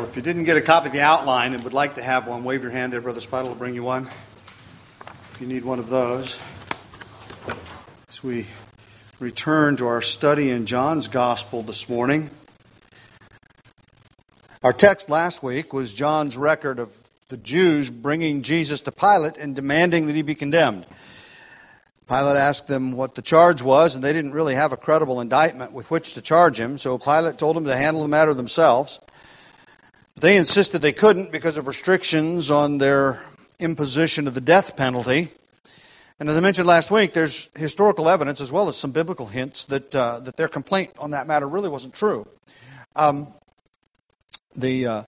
If you didn't get a copy of the outline and would like to have one, wave your hand there. Brother Spidle will bring you one if you need one of those. As we return to our study in John's Gospel this morning. Our text last week was John's record of the Jews bringing Jesus to Pilate and demanding that he be condemned. Pilate asked them what the charge was, and they didn't really have a credible indictment with which to charge him, so Pilate told them to handle the matter themselves. They insisted they couldn't because of restrictions on their imposition of the death penalty. And as I mentioned last week, there's historical evidence as well as some biblical hints that their complaint on that matter really wasn't true. The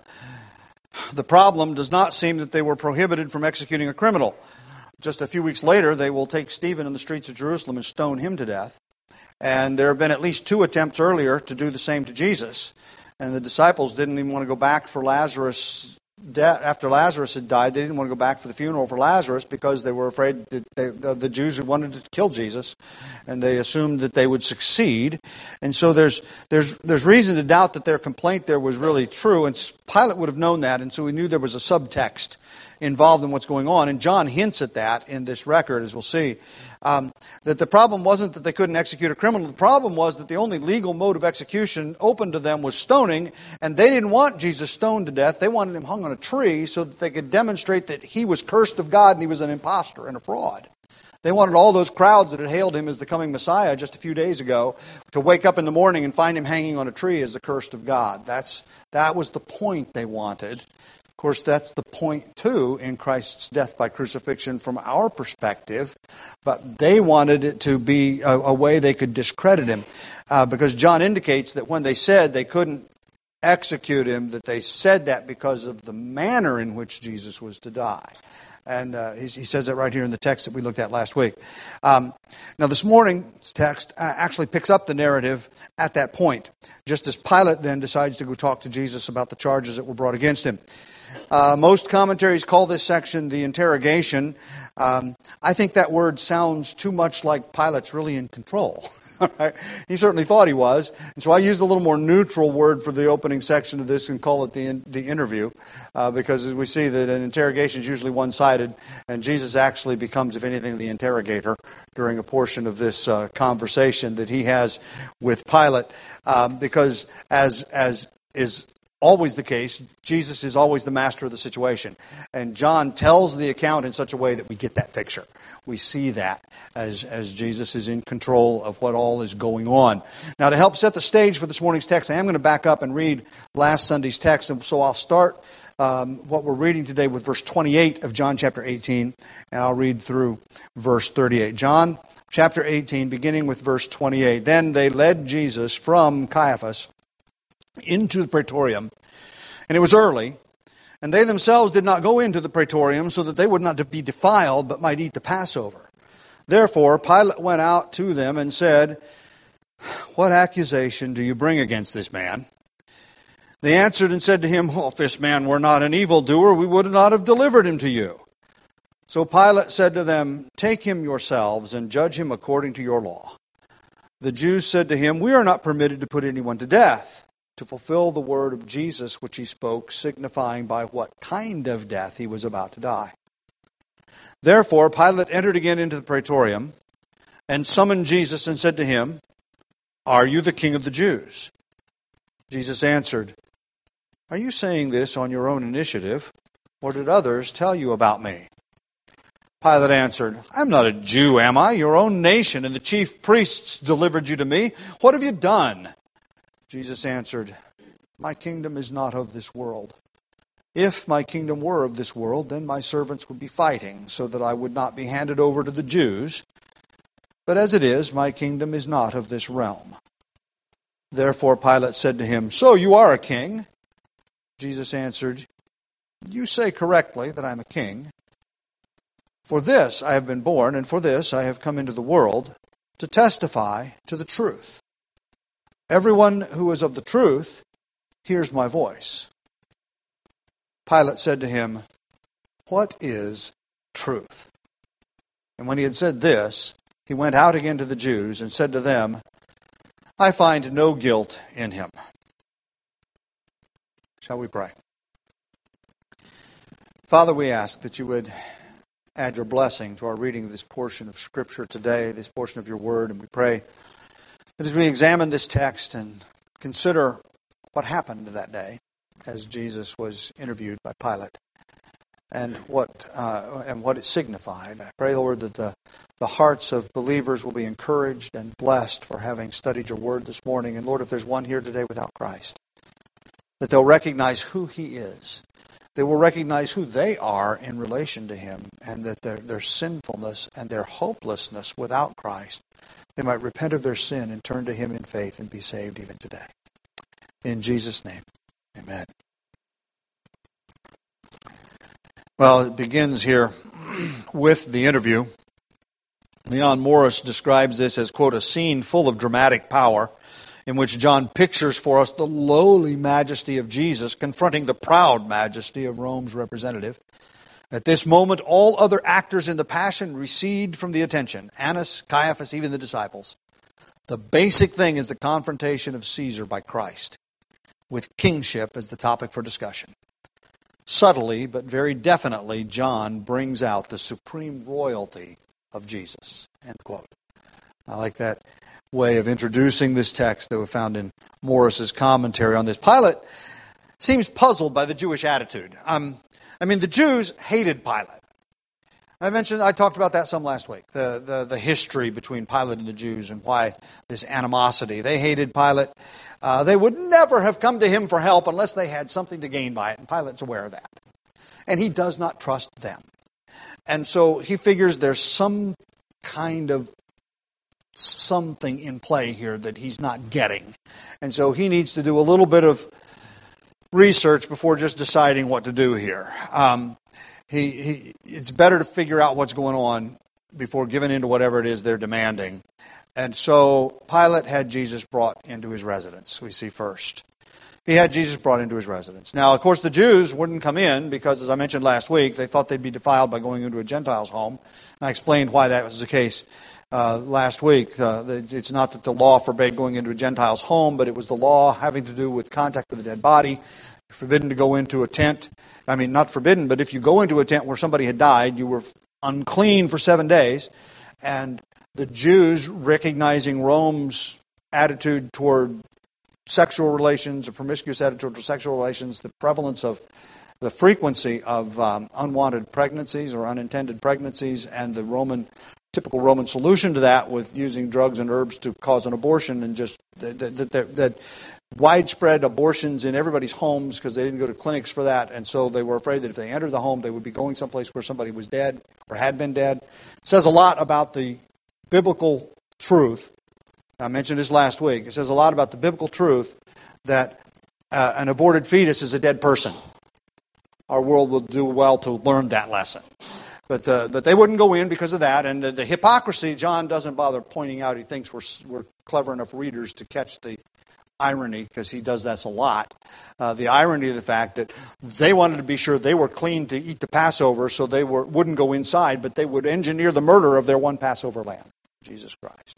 problem does not seem that they were prohibited from executing a criminal. Just a few weeks later, they will take Stephen in the streets of Jerusalem and stone him to death. And there have been at least 2 attempts earlier to do the same to Jesus. And the disciples didn't even want to go back for Lazarus' death. After Lazarus had died, they didn't want to go back for the funeral for Lazarus because they were afraid that the Jews who wanted to kill Jesus, and they assumed that they would succeed. And so there's reason to doubt that their complaint there was really true, and Pilate would have known that, and so he knew there was a subtext involved in what's going on. And John hints at that in this record, as we'll see. That the problem wasn't that they couldn't execute a criminal. The problem was that the only legal mode of execution open to them was stoning, and they didn't want Jesus stoned to death. They wanted him hung on a tree so that they could demonstrate that he was cursed of God and he was an imposter and a fraud. They wanted all those crowds that had hailed him as the coming Messiah just a few days ago to wake up in the morning and find him hanging on a tree as the cursed of God. That was the point they wanted. Of course, that's the point, too, in Christ's death by crucifixion from our perspective. But they wanted it to be a way they could discredit him. Because John indicates that when they said they couldn't execute him, that they said that because of the manner in which Jesus was to die. And he says that right here in the text that we looked at last week. Now, this morning's text actually picks up the narrative at that point, just as Pilate then decides to go talk to Jesus about the charges that were brought against him. Most commentaries call this section the interrogation. I think that word sounds too much like Pilate's really in control. Right? He certainly thought he was. And so I used a little more neutral word for the opening section of this and call it the interview. Because we see that an interrogation is usually one-sided. And Jesus actually becomes, if anything, the interrogator during a portion of this conversation that he has with Pilate. Because as is always the case, Jesus is always the master of the situation. And John tells the account in such a way that we get that picture. We see that as Jesus is in control of what all is going on. Now, to help set the stage for this morning's text, I am going to back up and read last Sunday's text. And so I'll start what we're reading today with verse 28 of John chapter 18, and I'll read through verse 38. John chapter 18, beginning with verse 28. Then they led Jesus from Caiaphas into the praetorium, and it was early, and they themselves did not go into the praetorium so that they would not be defiled, but might eat the Passover. Therefore Pilate went out to them and said, "What accusation do you bring against this man?" They answered and said to him, "Well, if this man were not an evildoer, we would not have delivered him to you." So Pilate said to them, "Take him yourselves and judge him according to your law." The Jews said to him, "We are not permitted to put anyone to death," to fulfill the word of Jesus which he spoke, signifying by what kind of death he was about to die. Therefore Pilate entered again into the praetorium and summoned Jesus and said to him, "Are you the king of the Jews?" Jesus answered, "Are you saying this on your own initiative, or did others tell you about me?" Pilate answered, "I'm not a Jew, am I? Your own nation and the chief priests delivered you to me. What have you done?" Jesus answered, "My kingdom is not of this world. If my kingdom were of this world, then my servants would be fighting, so that I would not be handed over to the Jews. But as it is, my kingdom is not of this realm." Therefore Pilate said to him, "So you are a king?" Jesus answered, "You say correctly that I am a king. For this I have been born, and for this I have come into the world, to testify to the truth. Everyone who is of the truth hears my voice." Pilate said to him, "What is truth?" And when he had said this, he went out again to the Jews and said to them, "I find no guilt in him." Shall we pray? Father, we ask that you would add your blessing to our reading of this portion of Scripture today, this portion of your Word, and we pray that as we examine this text and consider what happened that day as Jesus was interviewed by Pilate and what it signified, I pray, Lord, that the hearts of believers will be encouraged and blessed for having studied your Word this morning. And Lord, if there's one here today without Christ, that they'll recognize who He is. They will recognize who they are in relation to Him, and that their sinfulness and their hopelessness without Christ, they might repent of their sin and turn to Him in faith and be saved even today. In Jesus' name, amen. Well, it begins here with the interview. Leon Morris describes this as, quote, a scene full of dramatic power, in which John pictures for us the lowly majesty of Jesus confronting the proud majesty of Rome's representative. At this moment, all other actors in the passion recede from the attention. Annas, Caiaphas, even the disciples. The basic thing is the confrontation of Caesar by Christ, with kingship as the topic for discussion. Subtly, but very definitely, John brings out the supreme royalty of Jesus. End quote. I like that way of introducing this text that we found in Morris's commentary on this. Pilate seems puzzled by the Jewish attitude. The Jews hated Pilate. I talked about that some last week, the history between Pilate and the Jews and why this animosity. They hated Pilate. They would never have come to him for help unless they had something to gain by it, and Pilate's aware of that. And he does not trust them. And so he figures there's some kind of something in play here that he's not getting. And so he needs to do a little bit of research before just deciding what to do here. It's better to figure out what's going on before giving in to whatever it is they're demanding. And so Pilate had Jesus brought into his residence, we see first. He had Jesus brought into his residence. Now, of course, the Jews wouldn't come in because, as I mentioned last week, they thought they'd be defiled by going into a Gentile's home. And I explained why that was the case last week. It's not that the law forbade going into a Gentile's home, but it was the law having to do with contact with a dead body. You're forbidden to go into a tent. Not forbidden, but if you go into a tent where somebody had died, you were unclean for 7 days. And the Jews, recognizing Rome's attitude toward sexual relations, a promiscuous attitude toward sexual relations, the prevalence of the frequency of unwanted pregnancies or unintended pregnancies, and the typical Roman solution to that with using drugs and herbs to cause an abortion, and just that widespread abortions in everybody's homes because they didn't go to clinics for that, and so they were afraid that if they entered the home, they would be going someplace where somebody was dead or had been dead. It says a lot about the biblical truth. I mentioned this last week. It says a lot about the biblical truth that an aborted fetus is a dead person. Our world will do well to learn that lesson. But they wouldn't go in because of that. And the hypocrisy, John doesn't bother pointing out. He thinks we're clever enough readers to catch the irony, because he does that a lot. The irony of the fact that they wanted to be sure they were clean to eat the Passover, so they wouldn't go inside, but they would engineer the murder of their one Passover lamb, Jesus Christ.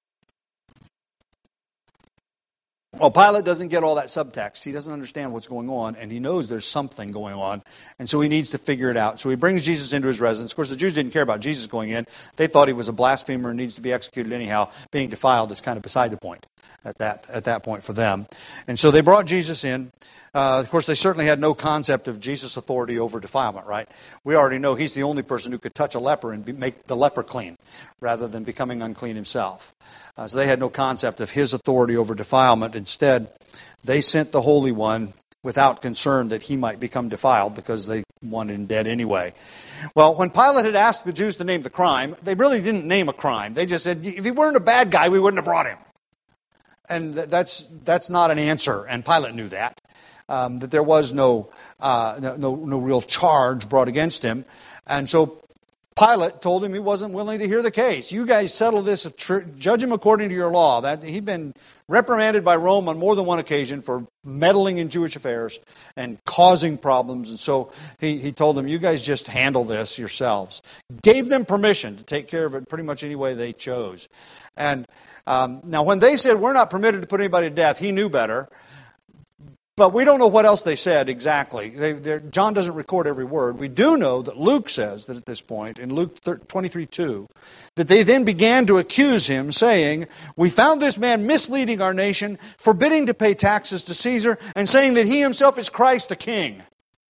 Well, Pilate doesn't get all that subtext. He doesn't understand what's going on, and he knows there's something going on, and so he needs to figure it out. So he brings Jesus into his residence. Of course, the Jews didn't care about Jesus going in. They thought he was a blasphemer and needs to be executed anyhow. Being defiled is kind of beside the point at that point for them. And so they brought Jesus in. Of course, they certainly had no concept of Jesus' authority over defilement, right? We already know he's the only person who could touch a leper and make the leper clean, rather than becoming unclean himself. So they had no concept of his authority over defilement. Instead, they sent the Holy One without concern that he might become defiled, because they wanted him dead anyway. Well, when Pilate had asked the Jews to name the crime, they really didn't name a crime. They just said, if he weren't a bad guy, we wouldn't have brought him. And that's not an answer, and Pilate knew that. That there was no real charge brought against him. And so Pilate told him he wasn't willing to hear the case. You guys settle this, judge him according to your law. That he'd been reprimanded by Rome on more than one occasion for meddling in Jewish affairs and causing problems. And so he told them, you guys just handle this yourselves. Gave them permission to take care of it pretty much any way they chose. And now when they said, we're not permitted to put anybody to death, he knew better. But we don't know what else they said exactly. John doesn't record every word. We do know that Luke says that at this point, in Luke 23:2, that they then began to accuse him, saying, "We found this man misleading our nation, forbidding to pay taxes to Caesar, and saying that he himself is Christ the King."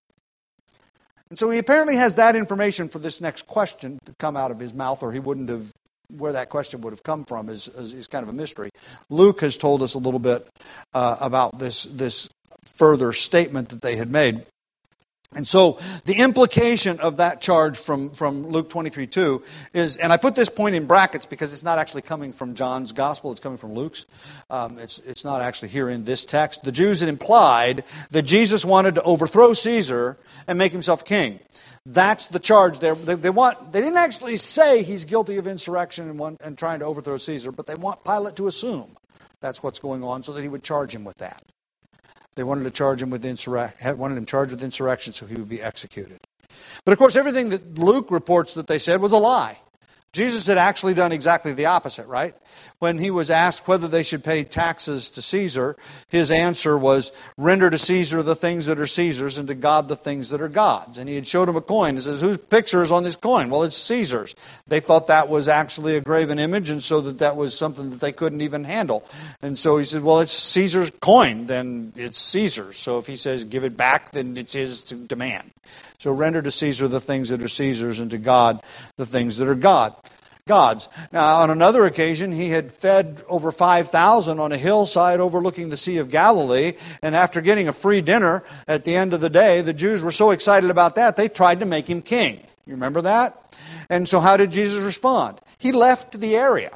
And so he apparently has that information for this next question to come out of his mouth, or he wouldn't have, where that question would have come from is kind of a mystery. Luke has told us a little bit about this further statement that they had made. And so the implication of that charge from Luke 23:2 is, and I put this point in brackets because it's not actually coming from John's gospel, it's coming from Luke's. It's not actually here in this text. The Jews had implied that Jesus wanted to overthrow Caesar and make himself king. That's the charge there. They didn't actually say he's guilty of insurrection and trying to overthrow Caesar, but they want Pilate to assume that's what's going on so that he would charge him with that. They wanted to charge him with charged with insurrection so he would be executed. But of course, everything that Luke reports that they said was a lie. Jesus had actually done exactly the opposite, right? When he was asked whether they should pay taxes to Caesar, his answer was, "Render to Caesar the things that are Caesar's, and to God the things that are God's." And he had showed him a coin. He says, "Whose picture is on this coin?" "Well, it's Caesar's." They thought that was actually a graven image, and so that was something that they couldn't even handle. And so he said, "Well, it's Caesar's coin, then it's Caesar's. So if he says give it back, then it's his to demand. So render to Caesar the things that are Caesar's, and to God the things that are God's." Now, on another occasion, he had fed over 5,000 on a hillside overlooking the Sea of Galilee, and after getting a free dinner at the end of the day, the Jews were so excited about that, they tried to make him king. You remember that? And so how did Jesus respond? He left the area.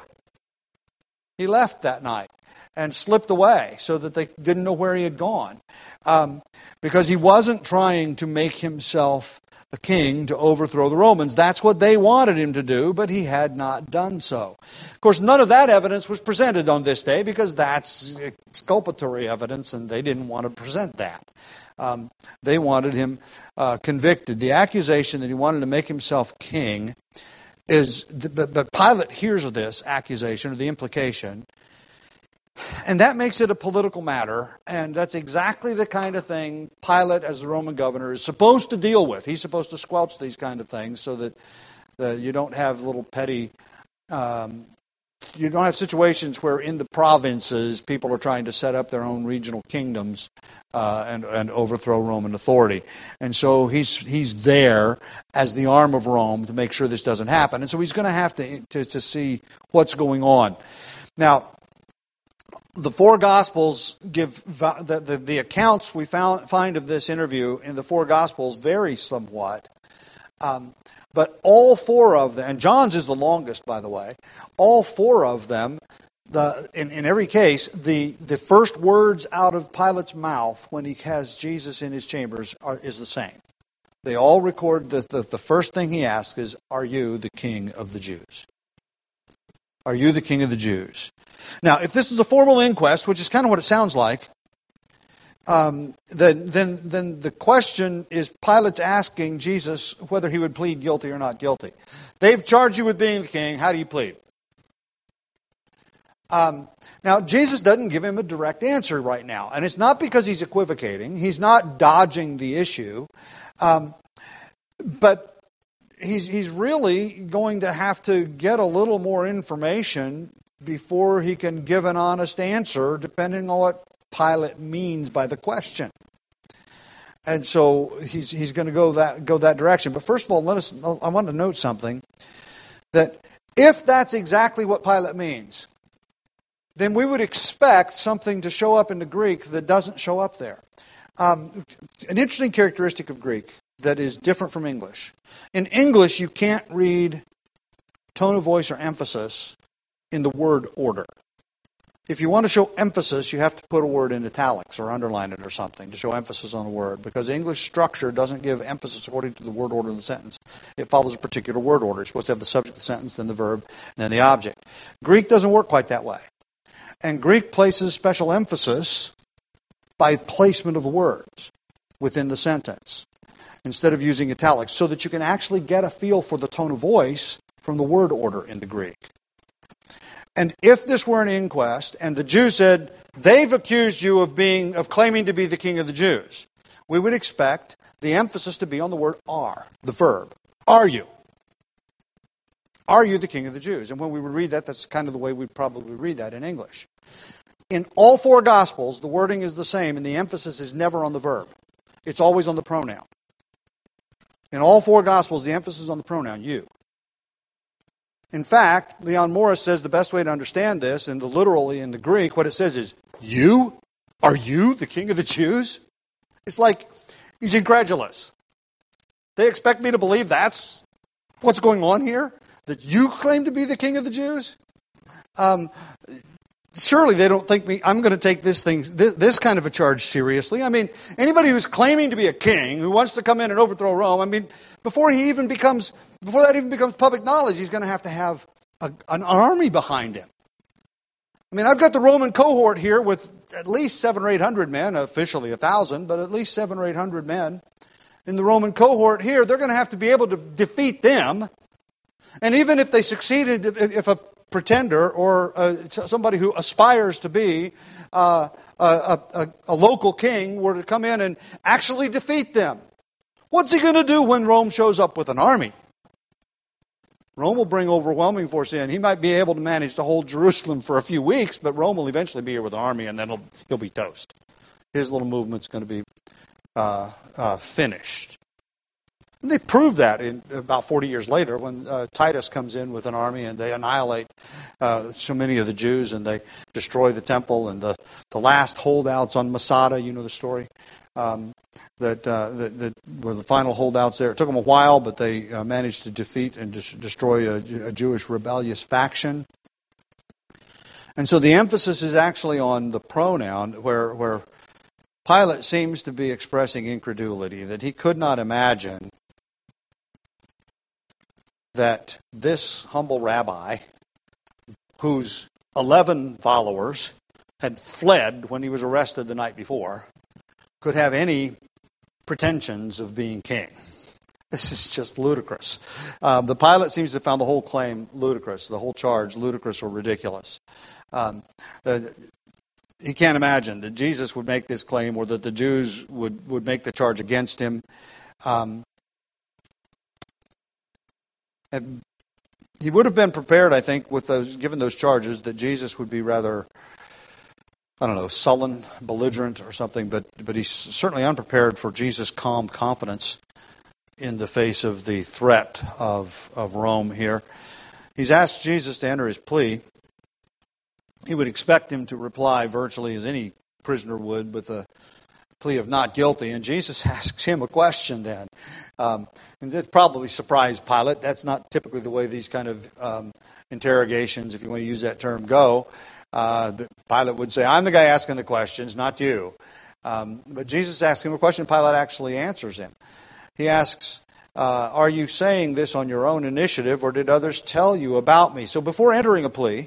He left that night and slipped away so that they didn't know where he had gone. Because he wasn't trying to make himself a king to overthrow the Romans. That's what they wanted him to do, but he had not done so. Of course, none of that evidence was presented on this day because that's exculpatory evidence, and they didn't want to present that. They wanted him convicted. The accusation that he wanted to make himself king is, but Pilate hears of this accusation, or the implication, and that makes it a political matter, and that's exactly the kind of thing Pilate, as the Roman governor, is supposed to deal with. He's supposed to squelch these kind of things so that you don't have little petty, you don't have situations where in the provinces people are trying to set up their own regional kingdoms and overthrow Roman authority. And so he's there as the arm of Rome to make sure this doesn't happen. And so he's going to have to see what's going on. Now, the four Gospels give the accounts we find of this interview in the four Gospels vary somewhat. But all four of them, and John's is the longest, by the way, all four of them, in every case, the first words out of Pilate's mouth when he has Jesus in his chambers is the same. They all record that the first thing he asks is, "Are you the King of the Jews?" Are you the King of the Jews? Now, if this is a formal inquest, which is kind of what it sounds like, then the question is Pilate's asking Jesus whether he would plead guilty or not guilty. They've charged you with being the king. How do you plead? Now, Jesus doesn't give him a direct answer right now. And it's not because he's equivocating. He's not dodging the issue. But he's really going to have to get a little more information before he can give an honest answer, depending on what Pilate means by the question. And so he's going to go that direction. But first of all, I want to note something, that if that's exactly what Pilate means, then we would expect something to show up in the Greek that doesn't show up there. An interesting characteristic of Greek that is different from English. In English, you can't read tone of voice or emphasis in the word order. If you want to show emphasis, you have to put a word in italics or underline it or something to show emphasis on a word, because English structure doesn't give emphasis according to the word order in the sentence. It follows a particular word order. You're supposed to have the subject of the sentence, then the verb, and then the object. Greek doesn't work quite that way. And Greek places special emphasis by placement of words within the sentence, instead of using italics, so that you can actually get a feel for the tone of voice from the word order in the Greek. And if this were an inquest, and the Jews said, they've accused you of claiming to be the king of the Jews, we would expect the emphasis to be on the word are, the verb. Are you? Are you the king of the Jews? And when we would read that, that's kind of the way we'd probably read that in English. In all four Gospels, the wording is the same, and the emphasis is never on the verb. It's always on the pronoun. In all four Gospels, the emphasis is on the pronoun, you. In fact, Leon Morris says the best way to understand this, and literally in the Greek, what it says is, you? Are you the king of the Jews? It's like he's incredulous. They expect me to believe that's what's going on here? That you claim to be the king of the Jews? Surely they don't think I'm going to take this kind of a charge seriously. I mean, anybody who's claiming to be a king, who wants to come in and overthrow Rome, I mean, before that even becomes public knowledge, he's going to have an army behind him. I mean, I've got the Roman cohort here with at least 700 or 800 men, officially 1,000, but at least 700 or 800 men. In the Roman cohort here, they're going to have to be able to defeat them. And even if they succeeded, if a pretender or somebody who aspires to be a local king were to come in and actually defeat them, what's he going to do when Rome shows up with an army? Rome will bring overwhelming force in. He might be able to manage to hold Jerusalem for a few weeks, but Rome will eventually be here with an army, and then he'll be toast. His little movement's going to be finished. And they proved that about 40 years later when Titus comes in with an army and they annihilate so many of the Jews and they destroy the temple, and the last holdouts on Masada, you know the story, that were the final holdouts there. It took them a while, but they managed to defeat and destroy a Jewish rebellious faction. And so the emphasis is actually on the pronoun, where Pilate seems to be expressing incredulity, that he could not imagine that this humble rabbi, whose 11 followers had fled when he was arrested the night before, could have any pretensions of being king. This is just ludicrous. The Pilate seems to have found the whole claim ludicrous, the whole charge ludicrous or ridiculous. He can't imagine that Jesus would make this claim or that the Jews would make the charge against him. And he would have been prepared, I think, given those charges, that Jesus would be rather, sullen, belligerent or something, but he's certainly unprepared for Jesus' calm confidence in the face of the threat of Rome here. He's asked Jesus to enter his plea. He would expect him to reply virtually as any prisoner would with a plea of not guilty, and Jesus asks him a question then. And that probably surprised Pilate. That's not typically the way these kind of interrogations, if you want to use that term, go. Pilate would say, I'm the guy asking the questions, not you. But Jesus asks him a question. Pilate actually answers him. He asks, are you saying this on your own initiative, or did others tell you about me? So before entering a plea,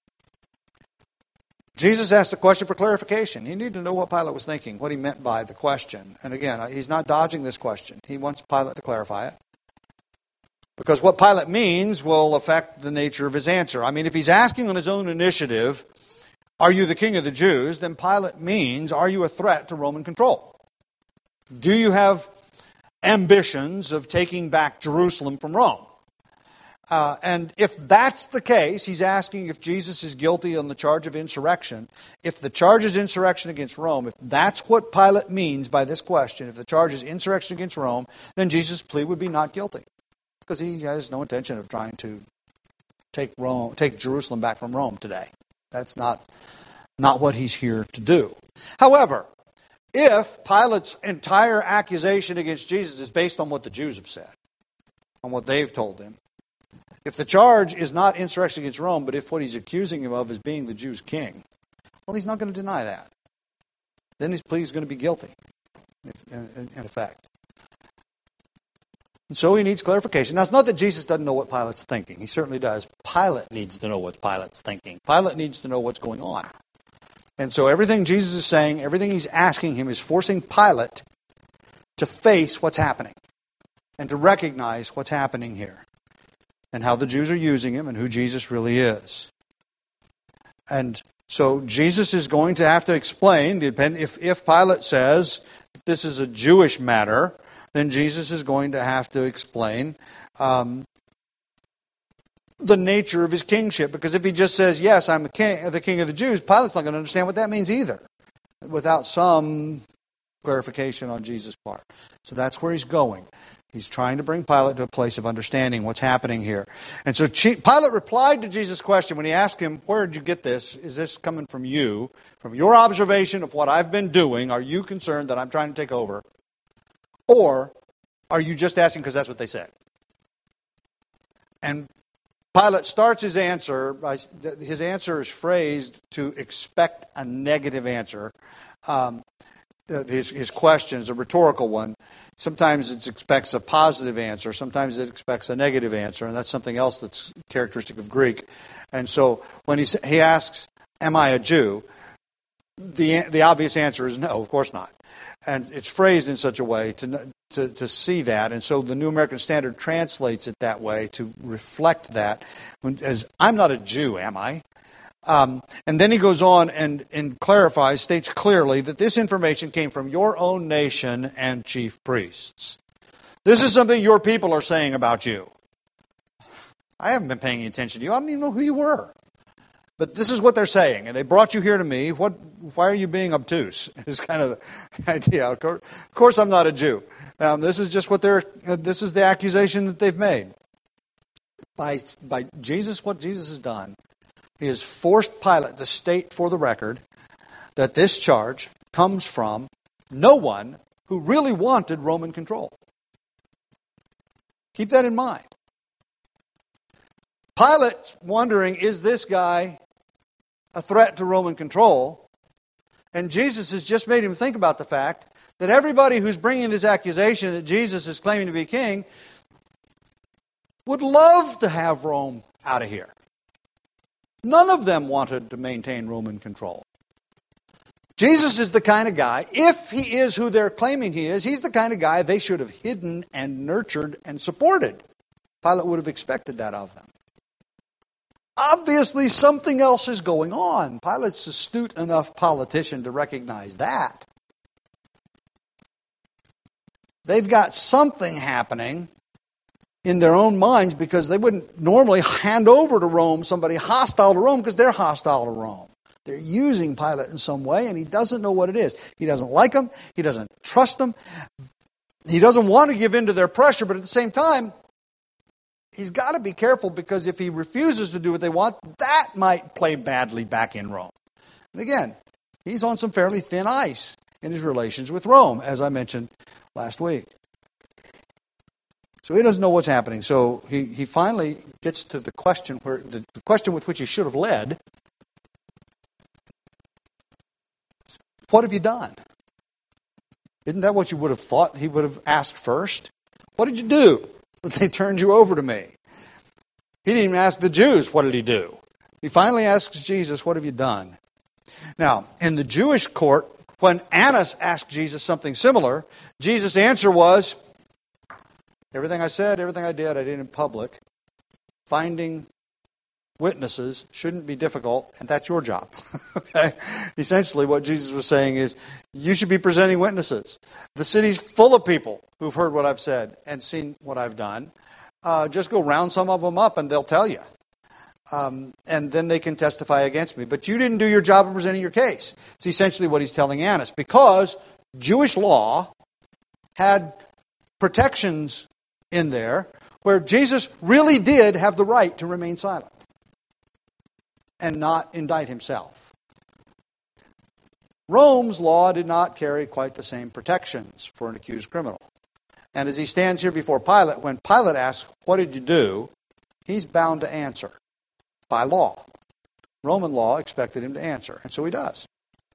Jesus asked a question for clarification. He needed to know what Pilate was thinking, what he meant by the question. And again, he's not dodging this question. He wants Pilate to clarify it. Because what Pilate means will affect the nature of his answer. I mean, if he's asking on his own initiative, are you the king of the Jews? Then Pilate means, are you a threat to Roman control? Do you have ambitions of taking back Jerusalem from Rome? And if that's the case, he's asking if Jesus is guilty on the charge of insurrection. If the charge is insurrection against Rome, if that's what Pilate means by this question, if the charge is insurrection against Rome, then Jesus' plea would be not guilty. Because he has no intention of trying to take Jerusalem back from Rome today. That's not what he's here to do. However, if Pilate's entire accusation against Jesus is based on what the Jews have said, on what they've told him, if the charge is not insurrection against Rome, but if what he's accusing him of is being the Jews' king, well, he's not going to deny that. Then his plea is going to be guilty, in effect. And so he needs clarification. Now, it's not that Jesus doesn't know what Pilate's thinking. He certainly does. Pilate needs to know what Pilate's thinking. Pilate needs to know what's going on. And so everything Jesus is saying, everything he's asking him is forcing Pilate to face what's happening and to recognize what's happening here and how the Jews are using him and who Jesus really is. And so Jesus is going to have to explain, if Pilate says this is a Jewish matter, then Jesus is going to have to explain the nature of his kingship. Because if he just says, yes, I'm the king of the Jews, Pilate's not going to understand what that means either, without some clarification on Jesus' part. So that's where he's going. He's trying to bring Pilate to a place of understanding what's happening here. And so Pilate replied to Jesus' question when he asked him, where did you get this? Is this coming from you? From your observation of what I've been doing, are you concerned that I'm trying to take over? Or are you just asking because that's what they said? And Pilate starts his answer, his answer is phrased to expect a negative answer. His question is a rhetorical one. Sometimes it expects a positive answer. Sometimes it expects a negative answer. And that's something else that's characteristic of Greek. And so when he asks, am I a Jew? The obvious answer is no, of course not. And it's phrased in such a way to see that. And so the New American Standard translates it that way to reflect that. As I'm not a Jew, am I? And then he goes on and clarifies, states clearly that this information came from your own nation and chief priests. This is something your people are saying about you. I haven't been paying attention to you. I don't even know who you were. But this is what they're saying. And they brought you here to me. Why are you being obtuse? Is kind of the idea. Of course I'm not a Jew. This is just this is the accusation that they've made. By Jesus, what Jesus has done, he has forced Pilate to state for the record that this charge comes from no one who really wanted Roman control. Keep that in mind. Pilate's wondering, is this guy a threat to Roman control? And Jesus has just made him think about the fact that everybody who's bringing this accusation that Jesus is claiming to be king would love to have Rome out of here. None of them wanted to maintain Roman control. Jesus is the kind of guy, if he is who they're claiming he is, he's the kind of guy they should have hidden and nurtured and supported. Pilate would have expected that of them. Obviously, something else is going on. Pilate's an astute enough politician to recognize that. They've got something happening in their own minds, because they wouldn't normally hand over to Rome somebody hostile to Rome because they're hostile to Rome. They're using Pilate in some way, and he doesn't know what it is. He doesn't like them. He doesn't trust them. He doesn't want to give in to their pressure, but at the same time, he's got to be careful, because if he refuses to do what they want, that might play badly back in Rome. And again, he's on some fairly thin ice in his relations with Rome, as I mentioned last week. So he doesn't know what's happening. So he finally gets to the question the question with which he should have led. What have you done? Isn't that what you would have thought he would have asked first? What did you do that they turned you over to me? He didn't even ask the Jews, what did he do? He finally asks Jesus, what have you done? Now, in the Jewish court, when Annas asked Jesus something similar, Jesus' answer was, everything I said, everything I did in public. Finding witnesses shouldn't be difficult, and that's your job. Okay? Essentially, what Jesus was saying is, you should be presenting witnesses. The city's full of people who've heard what I've said and seen what I've done. Just go round some of them up, and they'll tell you. And then they can testify against me. But you didn't do your job of presenting your case. It's essentially what he's telling Annas. Because Jewish law had protections in there where Jesus really did have the right to remain silent and not indict himself. Rome's law did not carry quite the same protections for an accused criminal. And as he stands here before Pilate, when Pilate asks, what did you do? He's bound to answer by law. Roman law expected him to answer, and so he does.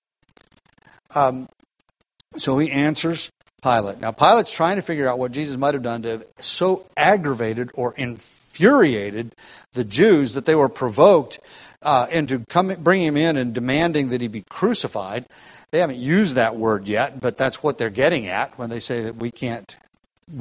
So he answers Pilate. Now, Pilate's trying to figure out what Jesus might have done to have so aggravated or infuriated the Jews that they were provoked into bringing him in and demanding that he be crucified. They haven't used that word yet, but that's what they're getting at when they say that we can't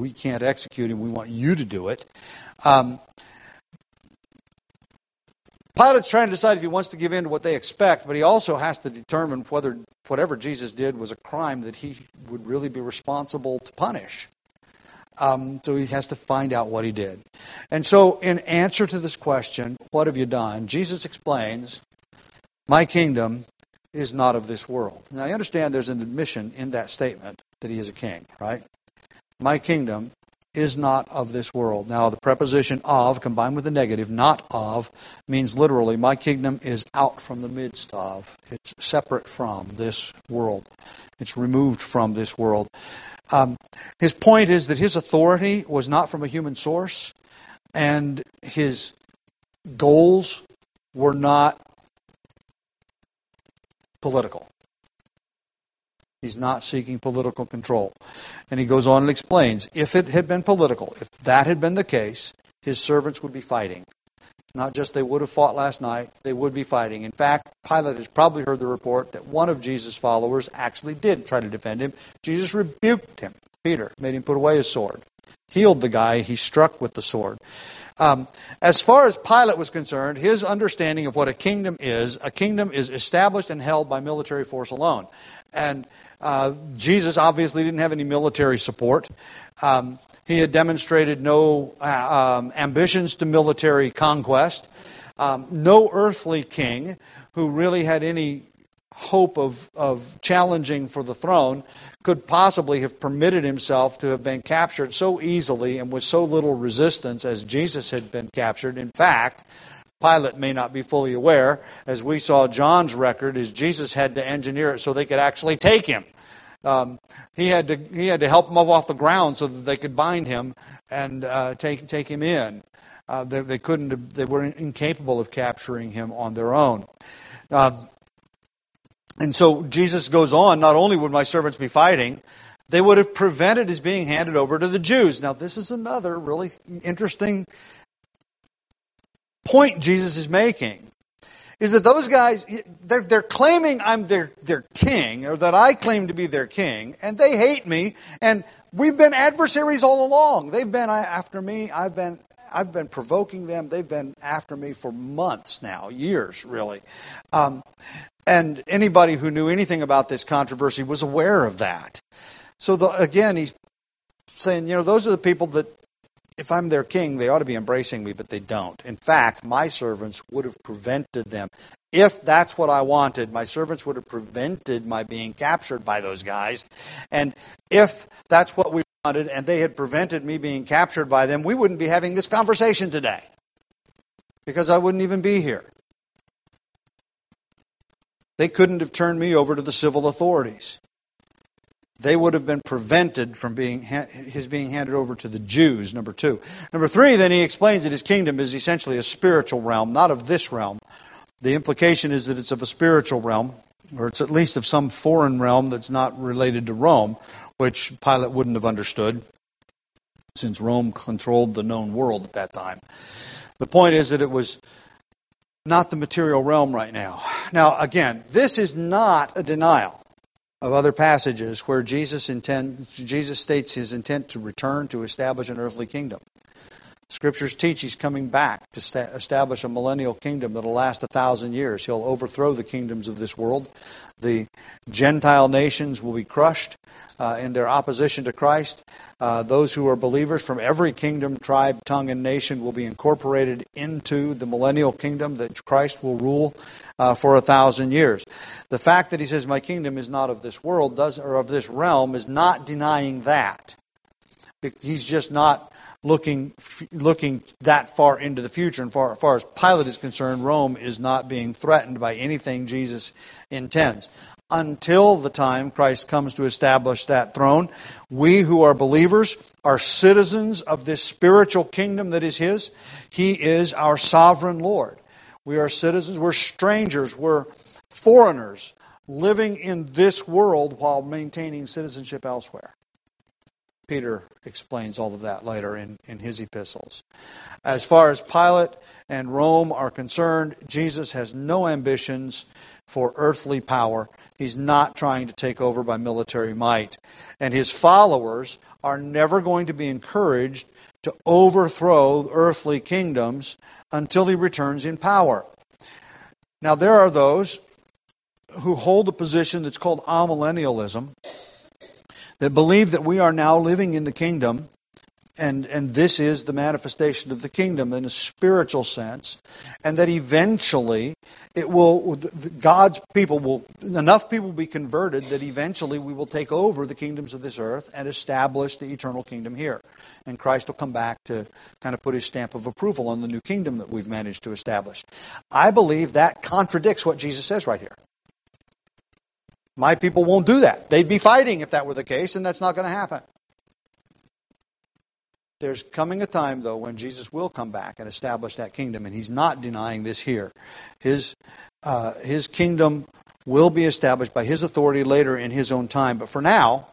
execute him, we want you to do it. Pilate's trying to decide if he wants to give in to what they expect, but he also has to determine whether whatever Jesus did was a crime that he would really be responsible to punish. So he has to find out what he did. And so in answer to this question, what have you done? Jesus explains, my kingdom is not of this world. Now I understand there's an admission in that statement that he is a king, right? My kingdom is not of this world. Now the preposition of, combined with the negative, not of, means literally, my kingdom is out from the midst of. It's separate from this world. It's removed from this world. His point is that his authority was not from a human source, and his goals were not political. He's not seeking political control. And he goes on and explains, if it had been political, if that had been the case, his servants would be fighting. Not just they would have fought last night, they would be fighting. In fact, Pilate has probably heard the report that one of Jesus' followers actually did try to defend him. Jesus rebuked him, Peter, made him put away his sword. Healed the guy he struck with the sword. As far as Pilate was concerned, his understanding of what a kingdom is established and held by military force alone. And Jesus obviously didn't have any military support. He had demonstrated no ambitions to military conquest. No earthly king who really had any hope of challenging for the throne could possibly have permitted himself to have been captured so easily and with so little resistance as Jesus had been captured. In fact, Pilate may not be fully aware, as we saw John's record, is Jesus had to engineer it so they could actually take him. He had to help him up off the ground so that they could bind him and take him in. They couldn't. They were incapable of capturing him on their own. And so Jesus goes on, not only would my servants be fighting, they would have prevented his being handed over to the Jews. Now this is another really interesting point Jesus is making, is that those guys, they're claiming I'm their king, or that I claim to be their king, and they hate me, and we've been adversaries all along. They've been after me, I've been provoking them, they've been after me for months now, years really. And anybody who knew anything about this controversy was aware of that. So again, he's saying, those are the people that, if I'm their king, they ought to be embracing me, but they don't. In fact, my servants would have prevented them. If that's what I wanted, my servants would have prevented my being captured by those guys. And if that's what we wanted and they had prevented me being captured by them, we wouldn't be having this conversation today, because I wouldn't even be here. They couldn't have turned me over to the civil authorities. They would have been prevented from his being handed over to the Jews, number 2. Number 3, then he explains that his kingdom is essentially a spiritual realm, not of this realm. The implication is that it's of a spiritual realm, or it's at least of some foreign realm that's not related to Rome, which Pilate wouldn't have understood, since Rome controlled the known world at that time. The point is that it was not the material realm right now. Now, again, this is not a denial of other passages where Jesus states his intent to return to establish an earthly kingdom. Scriptures teach he's coming back to establish a millennial kingdom that will last 1,000 years. He'll overthrow the kingdoms of this world. The Gentile nations will be crushed in their opposition to Christ. Those who are believers from every kingdom, tribe, tongue, and nation will be incorporated into the millennial kingdom that Christ will rule for 1,000 years. The fact that he says, my kingdom is not of this world, or of this realm, is not denying that. He's just not looking that far into the future. And far as Pilate is concerned, Rome is not being threatened by anything Jesus intends. Until the time Christ comes to establish that throne, we who are believers are citizens of this spiritual kingdom that is his. He is our sovereign Lord. We are citizens, we're strangers, we're foreigners living in this world while maintaining citizenship elsewhere. Peter explains all of that later in his epistles. As far as Pilate and Rome are concerned, Jesus has no ambitions for earthly power. He's not trying to take over by military might. And his followers are never going to be encouraged to overthrow earthly kingdoms until he returns in power. Now, there are those who hold a position that's called amillennialism, that believe that we are now living in the kingdom, and this is the manifestation of the kingdom in a spiritual sense, and that eventually God's people enough people will be converted that eventually we will take over the kingdoms of this earth and establish the eternal kingdom here. And Christ will come back to kind of put his stamp of approval on the new kingdom that we've managed to establish. I believe that contradicts what Jesus says right here. My people won't do that. They'd be fighting if that were the case, and that's not going to happen. There's coming a time, though, when Jesus will come back and establish that kingdom, and he's not denying this here. His kingdom will be established by his authority later in his own time. But for now,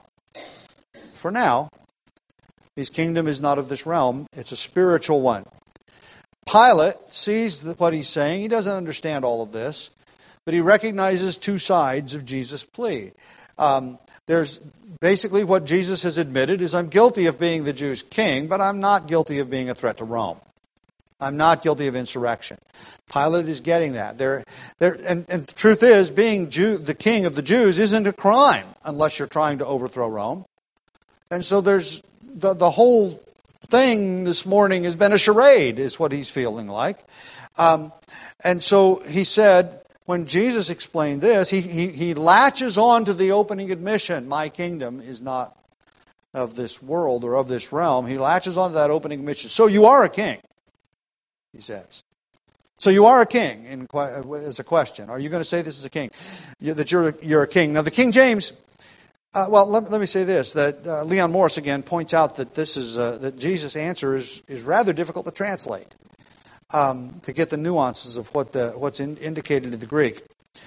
his kingdom is not of this realm. It's a spiritual one. Pilate sees what he's saying. He doesn't understand all of this, but he recognizes two sides of Jesus' plea. There's basically what Jesus has admitted is, I'm guilty of being the Jews' king, but I'm not guilty of being a threat to Rome. I'm not guilty of insurrection. Pilate is getting that. And the truth is, being the king of the Jews isn't a crime unless you're trying to overthrow Rome. And so there's the whole thing this morning has been a charade, is what he's feeling like. And so he said, when Jesus explained this, he latches on to the opening admission, my kingdom is not of this world or of this realm. He latches on to that opening admission. So you are a king, he says. So you are a king, as a question. Are you going to say this is a king? That you're a king. Now the King James, let me say this, that Leon Morris again points out that that Jesus' answer is rather difficult to translate. To get the nuances of what's indicated in the Greek.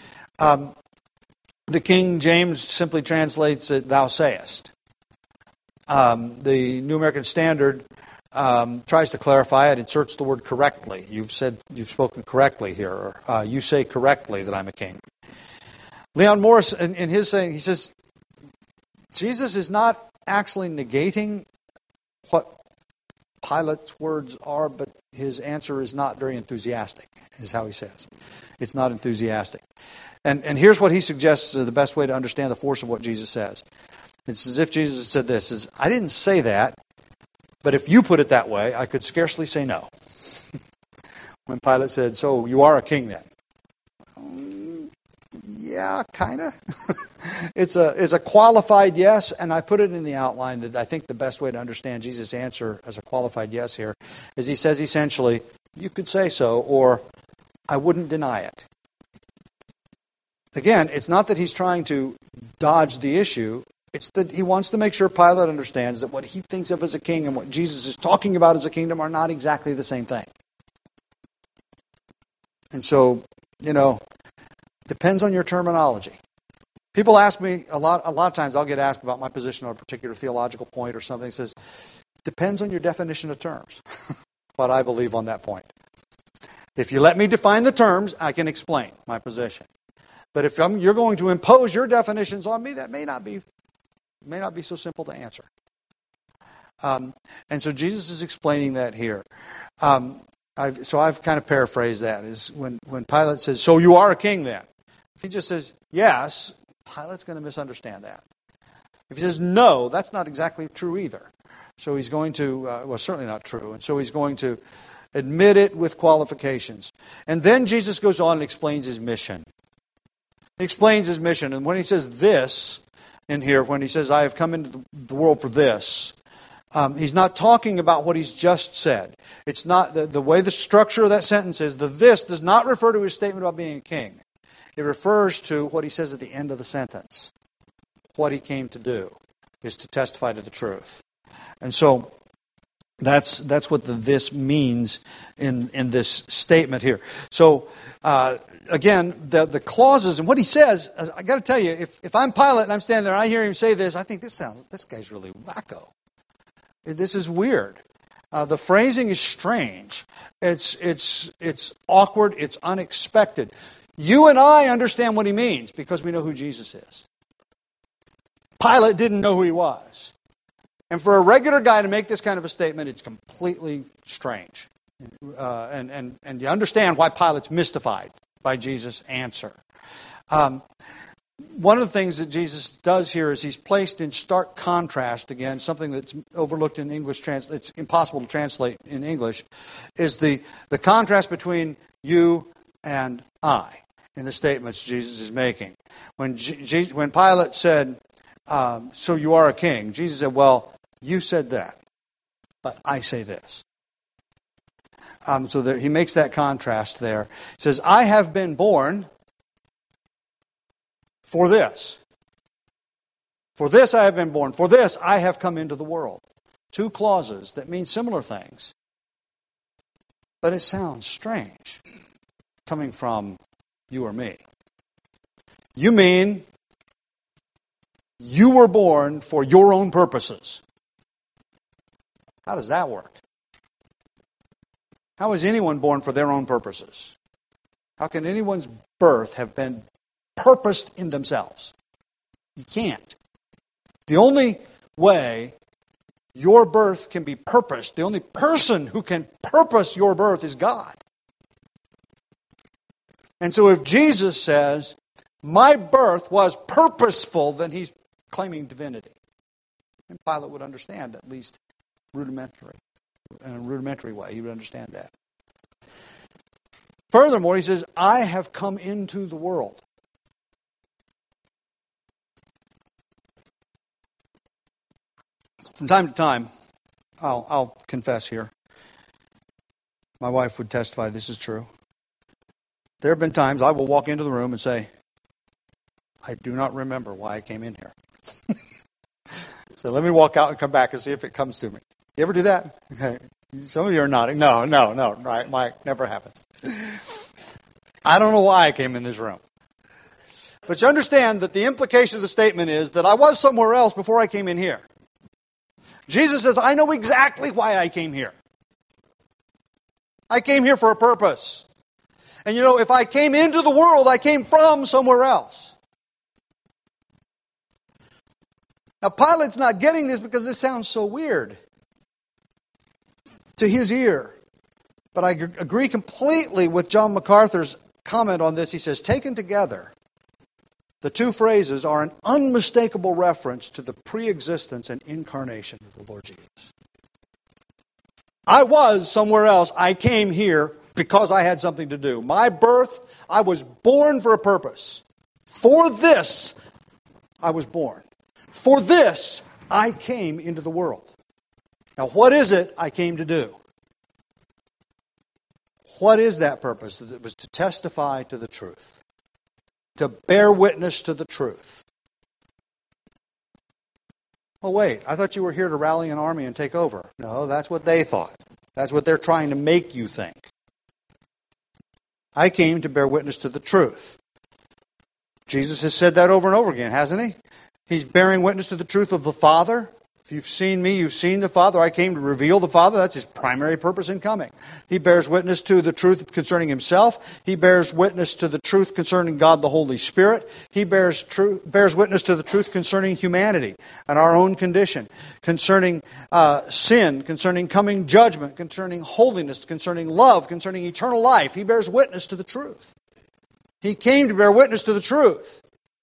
The King James simply translates it, thou sayest. The New American Standard tries to clarify it, inserts the word correctly. You've spoken correctly here, or you say correctly that I'm a king. Leon Morris, in his saying, he says, Jesus is not actually negating what Pilate's words are, but his answer is not very enthusiastic, is how he says. It's not enthusiastic. And here's what he suggests the best way to understand the force of what Jesus says. It's as if Jesus said this, is, I didn't say that, but if you put it that way, I could scarcely say no. When Pilate said, so you are a king then? Yeah, kind of. It's a qualified yes, and I put it in the outline that I think the best way to understand Jesus' answer as a qualified yes here is he says essentially, you could say so, or I wouldn't deny it. Again, it's not that he's trying to dodge the issue. It's that he wants to make sure Pilate understands that what he thinks of as a king and what Jesus is talking about as a kingdom are not exactly the same thing. And so, depends on your terminology. People ask me a lot of times I'll get asked about my position on a particular theological point or something. It says, depends on your definition of terms, what I believe on that point. If you let me define the terms, I can explain my position. But if you're going to impose your definitions on me, that may not be so simple to answer. And so Jesus is explaining that here. I've kind of paraphrased that, is when Pilate says, so you are a king then. If he just says, yes, Pilate's going to misunderstand that. If he says, no, that's not exactly true either. So he's going to, certainly not true, and so he's going to admit it with qualifications. And then Jesus goes on and explains his mission. He explains his mission, and when he says this in here, when he says, I have come into the world for this, he's not talking about what he's just said. It's not the way the structure of that sentence is. The this does not refer to his statement about being a king. It refers to what he says at the end of the sentence. What he came to do is to testify to the truth. And so that's what this means in this statement here. So again, the clauses and what he says, I got to tell you, if I'm Pilate and I'm standing there and I hear him say this, I think this guy's really wacko. This is weird. The phrasing is strange. It's awkward. It's unexpected. You and I understand what he means because we know who Jesus is. Pilate didn't know who he was. And for a regular guy to make this kind of a statement, it's completely strange. And you understand why Pilate's mystified by Jesus' answer. One of the things that Jesus does here is he's placed in stark contrast, again, something that's overlooked in English, it's impossible to translate in English, is the contrast between you and I in the statements Jesus is making. When Pilate said, so you are a king, Jesus said, well, you said that, but I say this. So that he makes that contrast there. He says, I have been born for this. For this I have been born. For this I have come into the world. Two clauses that mean similar things. But it sounds strange coming from you or me. You mean you were born for your own purposes. How does that work? How is anyone born for their own purposes? How can anyone's birth have been purposed in themselves? You can't. The only way your birth can be purposed, the only person who can purpose your birth is God. And so if Jesus says, my birth was purposeful, then he's claiming divinity. And Pilate would understand, at least rudimentary. In a rudimentary way, he would understand that. Furthermore, he says, I have come into the world. From time to time, I'll confess here, my wife would testify this is true. There have been times I will walk into the room and say, I do not remember why I came in here. So let me walk out and come back and see if it comes to me. You ever do that? Okay. Some of you are nodding. No, right, Mike, never happens. I don't know why I came in this room. But you understand that the implication of the statement is that I was somewhere else before I came in here. Jesus says, I know exactly why I came here. I came here for a purpose. And if I came into the world, I came from somewhere else. Now, Pilate's not getting this because this sounds so weird to his ear. But I agree completely with John MacArthur's comment on this. He says, taken together, the two phrases are an unmistakable reference to the pre-existence and incarnation of the Lord Jesus. I was somewhere else. I came here because I had something to do. My birth, I was born for a purpose. For this, I was born. For this, I came into the world. Now, what is it I came to do? What is that purpose? It was to testify to the truth. To bear witness to the truth. Oh, wait, I thought you were here to rally an army and take over. No, that's what they thought. That's what they're trying to make you think. I came to bear witness to the truth. Jesus has said that over and over again, hasn't he? He's bearing witness to the truth of the Father. If you've seen me, you've seen the Father. I came to reveal the Father. That's his primary purpose in coming. He bears witness to the truth concerning himself. He bears witness to the truth concerning God the Holy Spirit. He bears witness to the truth concerning humanity and our own condition, concerning sin, concerning coming judgment, concerning holiness, concerning love, concerning eternal life. He bears witness to the truth. He came to bear witness to the truth.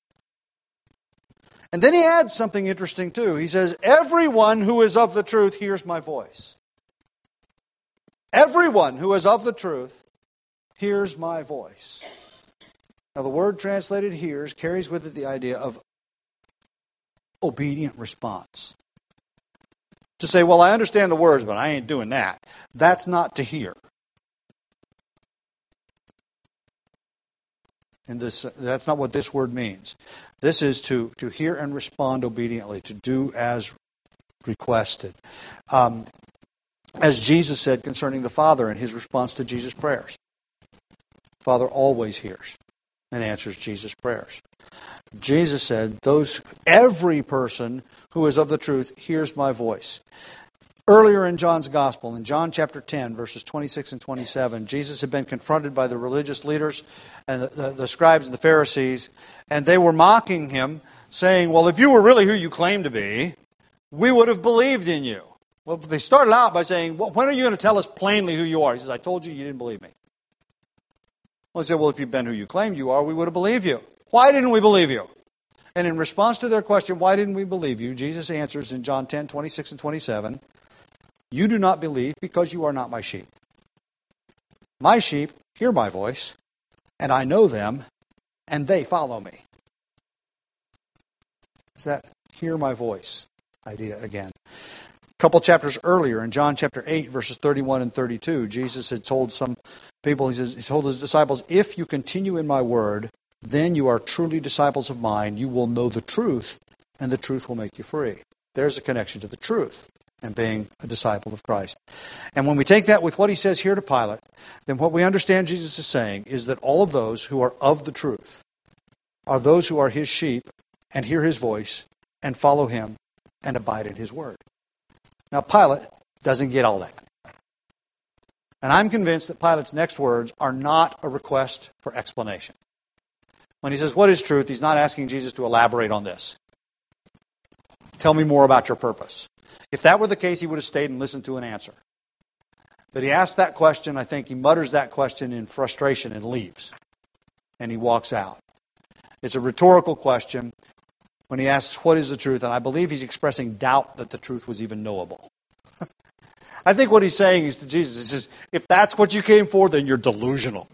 And then he adds something interesting too. He says, everyone who is of the truth hears my voice. Everyone who is of the truth hears my voice. Now the word translated hears carries with it the idea of obedient response. To say, well, I understand the words, but I ain't doing that. That's not to hear. And that's not what this word means. This is to hear and respond obediently, to do as requested. As Jesus said concerning the Father in his response to Jesus' prayers. The Father always hears and answers Jesus' prayers. Jesus said, every person who is of the truth hears my voice. Earlier in John's Gospel, in John chapter 10, verses 26 and 27, Jesus had been confronted by the religious leaders and the scribes and the Pharisees, and they were mocking him, saying, well, if you were really who you claim to be, we would have believed in you. Well, they started out by saying, well, when are you going to tell us plainly who you are? He says, I told you, you didn't believe me. Well, they said, well, if you've been who you claim you are, we would have believed you. Why didn't we believe you? And in response to their question, why didn't we believe you? Jesus answers in John 10, 26 and 27, you do not believe because you are not my sheep. My sheep hear my voice, and I know them, and they follow me. Is that hear my voice idea again? A couple chapters earlier, in John chapter 8, verses 31 and 32, Jesus had told some people, he told his disciples, if you continue in my word, then you are truly disciples of mine. You will know the truth, and the truth will make you free. There's a connection to the truth and being a disciple of Christ. And when we take that with what he says here to Pilate, then what we understand Jesus is saying is that all of those who are of the truth are those who are his sheep and hear his voice and follow him and abide in his word. Now, Pilate doesn't get all that. And I'm convinced that Pilate's next words are not a request for explanation. When he says, what is truth? He's not asking Jesus to elaborate on this. Tell me more about your purpose. If that were the case, he would have stayed and listened to an answer. But he asks that question, I think he mutters that question in frustration and leaves. And he walks out. It's a rhetorical question when he asks, what is the truth? And I believe he's expressing doubt that the truth was even knowable. I think what he's saying is to Jesus, he says, if that's what you came for, then you're delusional.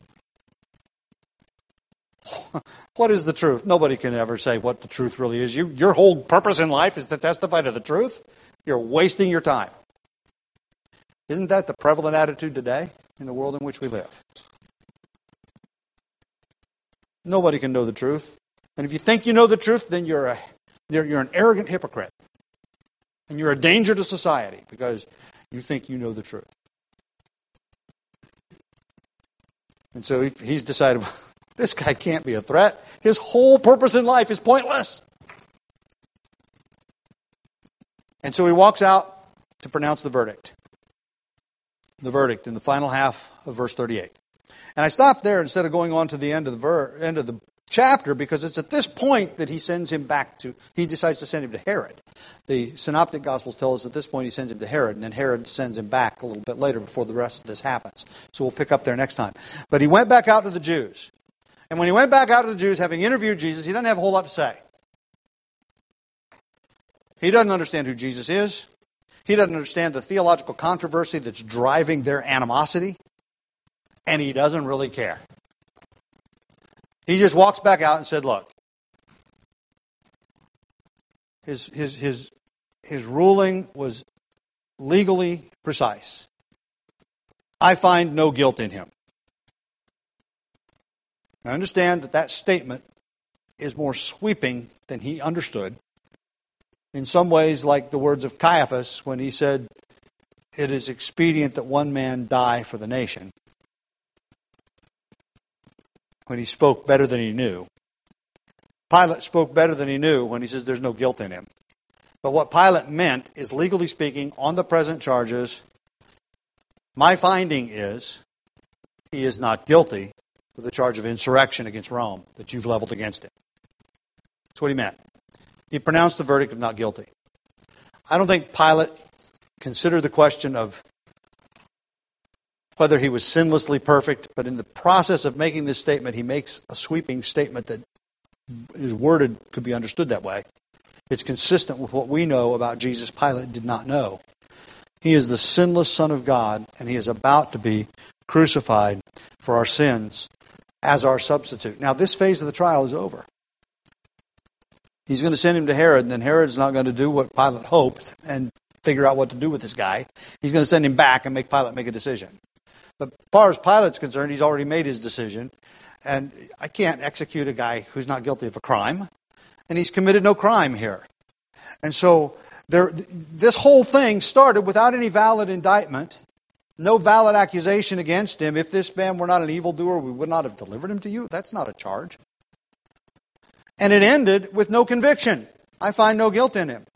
What is the truth? Nobody can ever say what the truth really is. Your whole purpose in life is to testify to the truth. You're wasting your time. Isn't that the prevalent attitude today in the world in which we live? Nobody can know the truth. And if you think you know the truth, then you're an arrogant hypocrite. And you're a danger to society because you think you know the truth. And so he's decided, this guy can't be a threat. His whole purpose in life is pointless. And so he walks out to pronounce the verdict. The verdict in the final half of verse 38. And I stopped there instead of going on to the end of the chapter because it's at this point that he decides to send him to Herod. The Synoptic Gospels tell us at this point he sends him to Herod, and then Herod sends him back a little bit later before the rest of this happens. So we'll pick up there next time. But he went back out to the Jews. And when he went back out to the Jews, having interviewed Jesus, he doesn't have a whole lot to say. He doesn't understand who Jesus is. He doesn't understand the theological controversy that's driving their animosity. And he doesn't really care. He just walks back out and said, look, his ruling was legally precise. I find no guilt in him. I understand that statement is more sweeping than he understood. In some ways, like the words of Caiaphas when he said, it is expedient that one man die for the nation. When he spoke better than he knew. Pilate spoke better than he knew when he says there's no guilt in him. But what Pilate meant is, legally speaking, on the present charges, my finding is he is not guilty of the charge of insurrection against Rome that you've leveled against him. That's what he meant. He pronounced the verdict of not guilty. I don't think Pilate considered the question of whether he was sinlessly perfect, but in the process of making this statement, he makes a sweeping statement that is worded, could be understood that way. It's consistent with what we know about Jesus. Pilate did not know. He is the sinless Son of God, and he is about to be crucified for our sins as our substitute. Now, this phase of the trial is over. He's going to send him to Herod, and then Herod's not going to do what Pilate hoped and figure out what to do with this guy. He's going to send him back and make Pilate make a decision. But as far as Pilate's concerned, he's already made his decision. And I can't execute a guy who's not guilty of a crime. And he's committed no crime here. And so this whole thing started without any valid indictment, no valid accusation against him. If this man were not an evildoer, we would not have delivered him to you. That's not a charge. And it ended with no conviction. I find no guilt in him.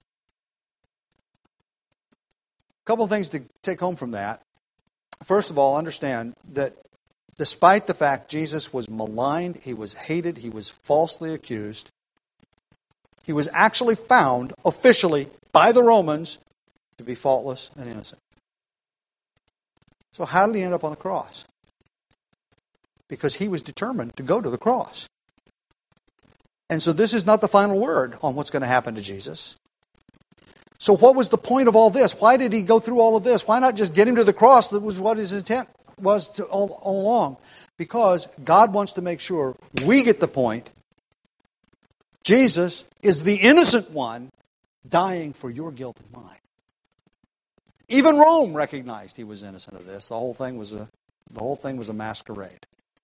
A couple of things to take home from that. First of all, understand that despite the fact Jesus was maligned, he was hated, he was falsely accused, he was actually found officially by the Romans to be faultless and innocent. So how did he end up on the cross? because he was determined to go to the cross. And so this is not the final word on what's going to happen to Jesus. So what was the point of all this? Why did he go through all of this? Why not just get him to the cross? That was what his intent was all along. Because God wants to make sure we get the point. Jesus is the innocent one dying for your guilt and mine. Even Rome recognized he was innocent of this. The whole thing was a masquerade.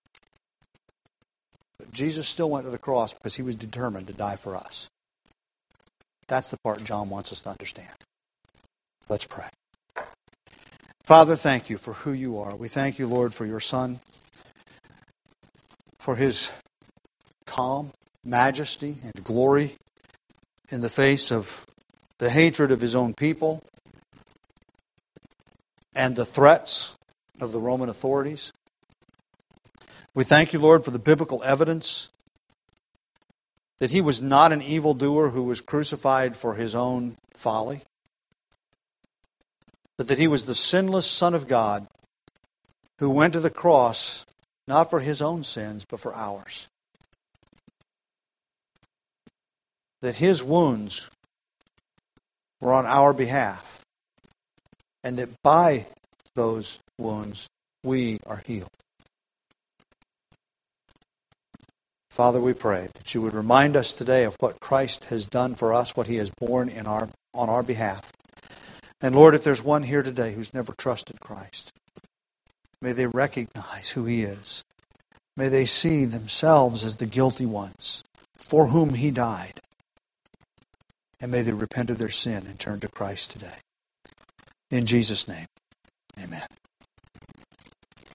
But Jesus still went to the cross because he was determined to die for us. That's the part John wants us to understand. Let's pray. Father, thank you for who you are. We thank you, Lord, for your Son, for his calm majesty and glory in the face of the hatred of his own people and the threats of the Roman authorities. We thank you, Lord, for the biblical evidence that he was not an evildoer who was crucified for his own folly, but that he was the sinless Son of God who went to the cross not for his own sins, but for ours. That his wounds were on our behalf, and that by those wounds we are healed. Father, we pray that you would remind us today of what Christ has done for us, what he has borne on our behalf. And Lord, if there's one here today who's never trusted Christ, may they recognize who he is. May they see themselves as the guilty ones for whom he died. And may they repent of their sin and turn to Christ today. In Jesus' name, amen.